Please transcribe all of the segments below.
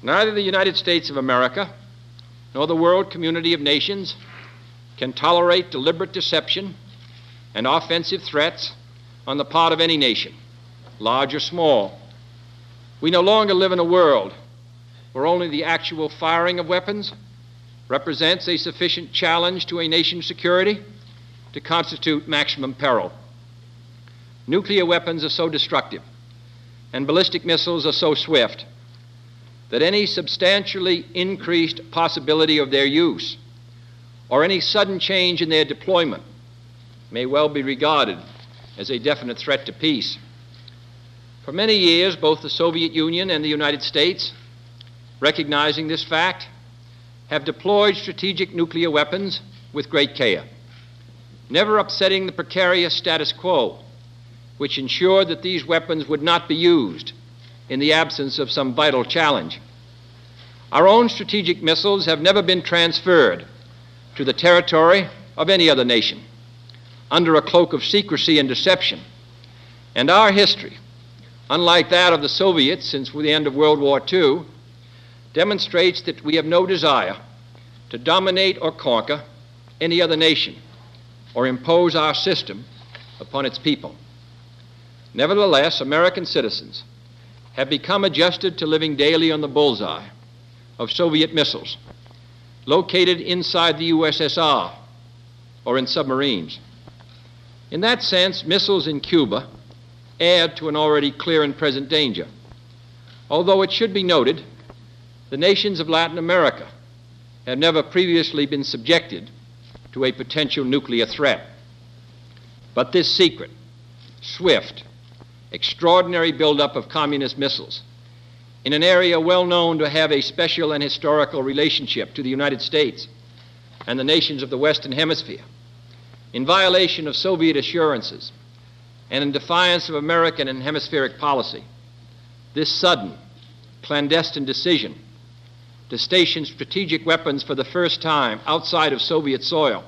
Neither the United States of America nor the world community of nations can tolerate deliberate deception and offensive threats on the part of any nation, large or small. We no longer live in a world where only the actual firing of weapons represents a sufficient challenge to a nation's security to constitute maximum peril. Nuclear weapons are so destructive and ballistic missiles are so swift that any substantially increased possibility of their use or any sudden change in their deployment may well be regarded as a definite threat to peace. For many years, both the Soviet Union and the United States, recognizing this fact, have deployed strategic nuclear weapons with great care, never upsetting the precarious status quo, which ensured that these weapons would not be used in the absence of some vital challenge. Our own strategic missiles have never been transferred to the territory of any other nation under a cloak of secrecy and deception. And our history, unlike that of the Soviets since the end of World War II, demonstrates that we have no desire to dominate or conquer any other nation or impose our system upon its people. Nevertheless, American citizens have become adjusted to living daily on the bullseye of Soviet missiles located inside the USSR or in submarines. In that sense, missiles in Cuba add to an already clear and present danger, although it should be noted the nations of Latin America have never previously been subjected to a potential nuclear threat. But this secret, swift, extraordinary buildup of communist missiles in an area well known to have a special and historical relationship to the United States and the nations of the Western Hemisphere, in violation of Soviet assurances and in defiance of American and hemispheric policy, this sudden, clandestine decision to station strategic weapons for the first time outside of Soviet soil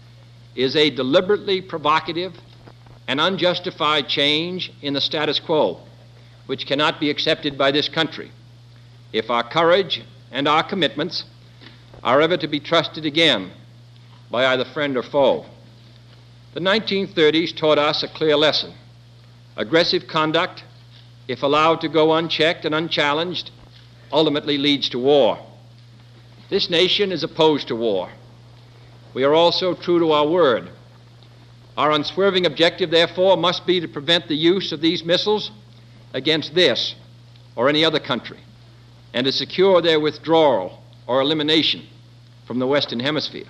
is a deliberately provocative and unjustified change in the status quo, which cannot be accepted by this country if our courage and our commitments are ever to be trusted again by either friend or foe. The 1930s taught us a clear lesson. Aggressive conduct, if allowed to go unchecked and unchallenged, ultimately leads to war. This nation is opposed to war. We are also true to our word. Our unswerving objective, therefore, must be to prevent the use of these missiles against this or any other country, and to secure their withdrawal or elimination from the Western Hemisphere.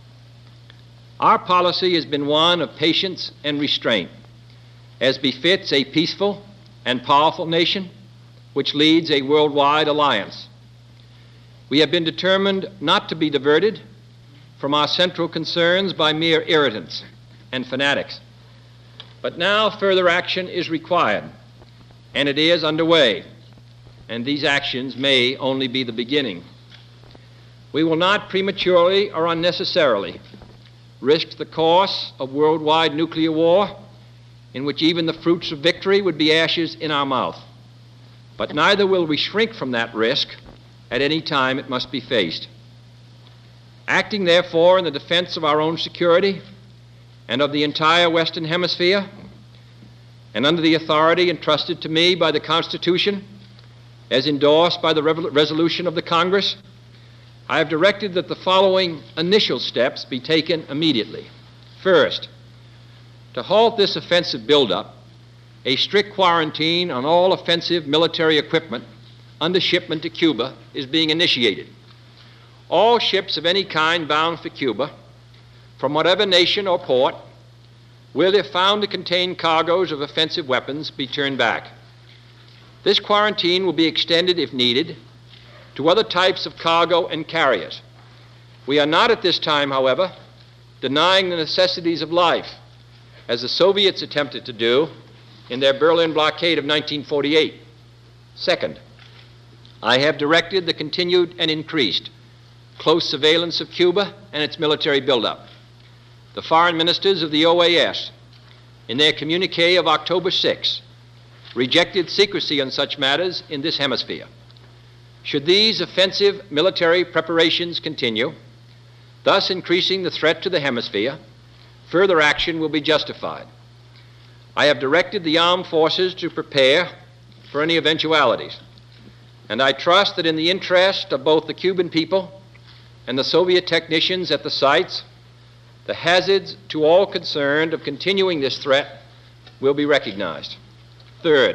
Our policy has been one of patience and restraint, as befits a peaceful and powerful nation which leads a worldwide alliance. We have been determined not to be diverted from our central concerns by mere irritants and fanatics. But now further action is required, and it is underway, and these actions may only be the beginning. We will not prematurely or unnecessarily risk the course of worldwide nuclear war, in which even the fruits of victory would be ashes in our mouth. But neither will we shrink from that risk at any time it must be faced. Acting, therefore, in the defense of our own security and of the entire Western Hemisphere, and under the authority entrusted to me by the Constitution, as endorsed by the resolution of the Congress, I have directed that the following initial steps be taken immediately. First, to halt this offensive buildup, a strict quarantine on all offensive military equipment under shipment to Cuba is being initiated. All ships of any kind bound for Cuba, from whatever nation or port, will, if found to contain cargoes of offensive weapons, be turned back. This quarantine will be extended, if needed, to other types of cargo and carriers. We are not at this time, however, denying the necessities of life, as the Soviets attempted to do in their Berlin blockade of 1948. Second, I have directed the continued and increased close surveillance of Cuba and its military buildup. The foreign ministers of the OAS, in their communique of October 6, rejected secrecy on such matters in this hemisphere. Should these offensive military preparations continue, thus increasing the threat to the hemisphere, further action will be justified. I have directed the armed forces to prepare for any eventualities, and I trust that in the interest of both the Cuban people and the Soviet technicians at the sites, the hazards to all concerned of continuing this threat will be recognized. Third,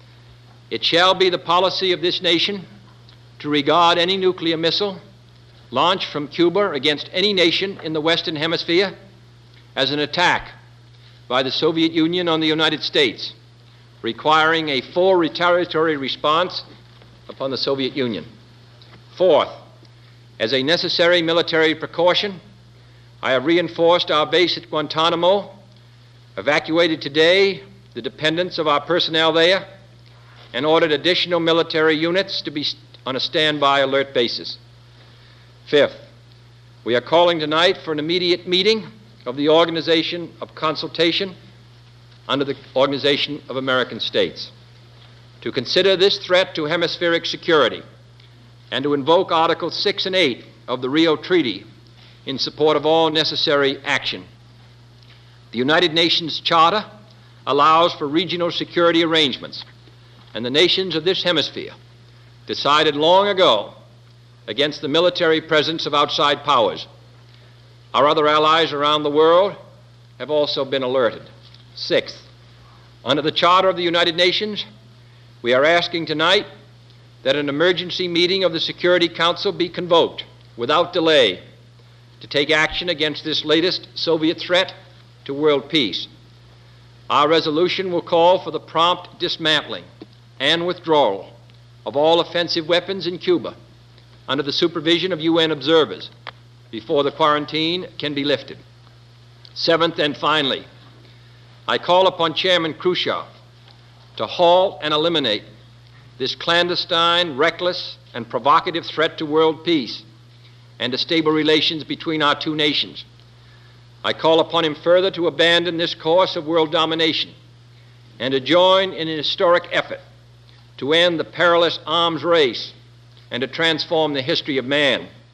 it shall be the policy of this nation to regard any nuclear missile launched from Cuba against any nation in the Western Hemisphere as an attack by the Soviet Union on the United States, requiring a full retaliatory response upon the Soviet Union. Fourth, as a necessary military precaution, I have reinforced our base at Guantanamo, evacuated today the dependents of our personnel there, and ordered additional military units to be on a standby alert basis. Fifth, we are calling tonight for an immediate meeting of the Organization of Consultation under the Organization of American States to consider this threat to hemispheric security and to invoke Articles 6 and 8 of the Rio Treaty in support of all necessary action. The United Nations Charter allows for regional security arrangements, and the nations of this hemisphere decided long ago against the military presence of outside powers. Our other allies around the world have also been alerted. Sixth, under the Charter of the United Nations, we are asking tonight that an emergency meeting of the Security Council be convoked without delay to take action against this latest Soviet threat to world peace. Our resolution will call for the prompt dismantling and withdrawal of all offensive weapons in Cuba under the supervision of UN observers before the quarantine can be lifted. Seventh and finally, I call upon Chairman Khrushchev to halt and eliminate this clandestine, reckless, and provocative threat to world peace and to stable relations between our two nations. I call upon him further to abandon this course of world domination and to join in an historic effort to end the perilous arms race and to transform the history of man.